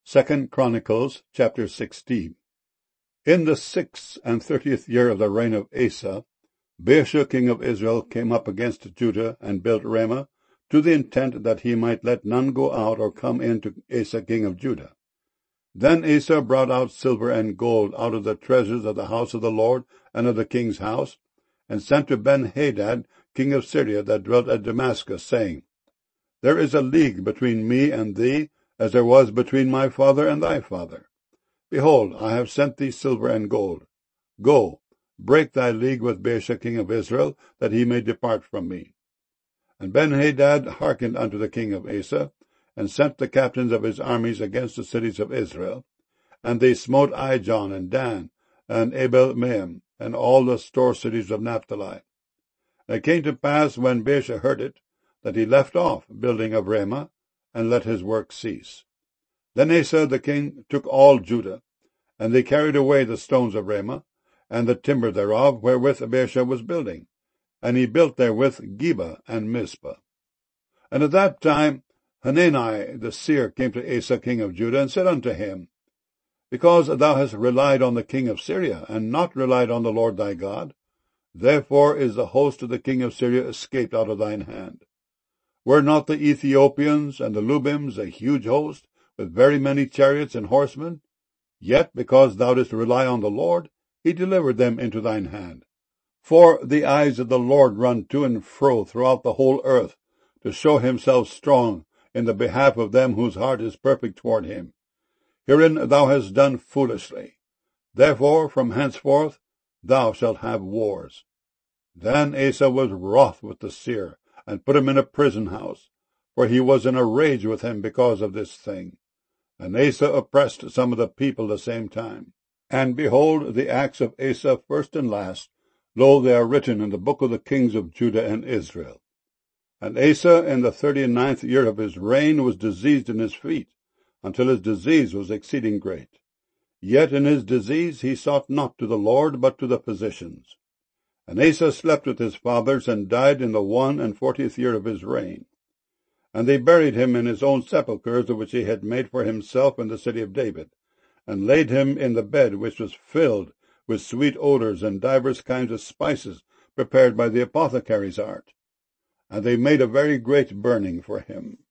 2 Chronicles chapter 16. In the 36th year of the reign of Asa, Baasha king of Israel came up against Judah and built Ramah, to the intent that he might let none go out or come in to Asa king of Judah. Then Asa brought out silver and gold out of the treasures of the house of the Lord and of the king's house, and sent to Ben-Hadad king of Syria that dwelt at Damascus, saying, There is a league between me and thee, as there was between my father and thy father. Behold, I have sent thee silver and gold. Go, break thy league with Baasha king of Israel, that he may depart from me. And Ben-Hadad hearkened unto the king of Asa, and sent the captains of his armies against the cities of Israel. And they smote Ijon and Dan, and Abel-maim, and all the store cities of Naphtali. And it came to pass, when Baasha heard it, that he left off building of Ramah, and let his work cease. Then Asa the king took all Judah, and they carried away the stones of Ramah, and the timber thereof, wherewith Baasha was building. And he built therewith Geba and Mizpah. And at that time Hanani the seer came to Asa king of Judah, and said unto him, Because thou hast relied on the king of Syria, and not relied on the Lord thy God, therefore is the host of the king of Syria escaped out of thine hand. Were not the Ethiopians and the Lubims a huge host, with very many chariots and horsemen? Yet, because thou didst rely on the Lord, he delivered them into thine hand. For the eyes of the Lord run to and fro throughout the whole earth, to show himself strong in the behalf of them whose heart is perfect toward him. Herein thou hast done foolishly. Therefore from henceforth thou shalt have wars. Then Asa was wroth with the seer, and put him in a prison house, for he was in a rage with him because of this thing. And Asa oppressed some of the people the same time. And behold, the acts of Asa first and last, lo, they are written in the book of the kings of Judah and Israel. And Asa in the 39th year of his reign was diseased in his feet, until his disease was exceeding great. Yet in his disease he sought not to the Lord, but to the physicians. And Asa slept with his fathers, and died in the 41st year of his reign. And they buried him in his own sepulchres, which he had made for himself in the city of David, and laid him in the bed which was filled with sweet odors and divers kinds of spices prepared by the apothecary's art. And they made a very great burning for him.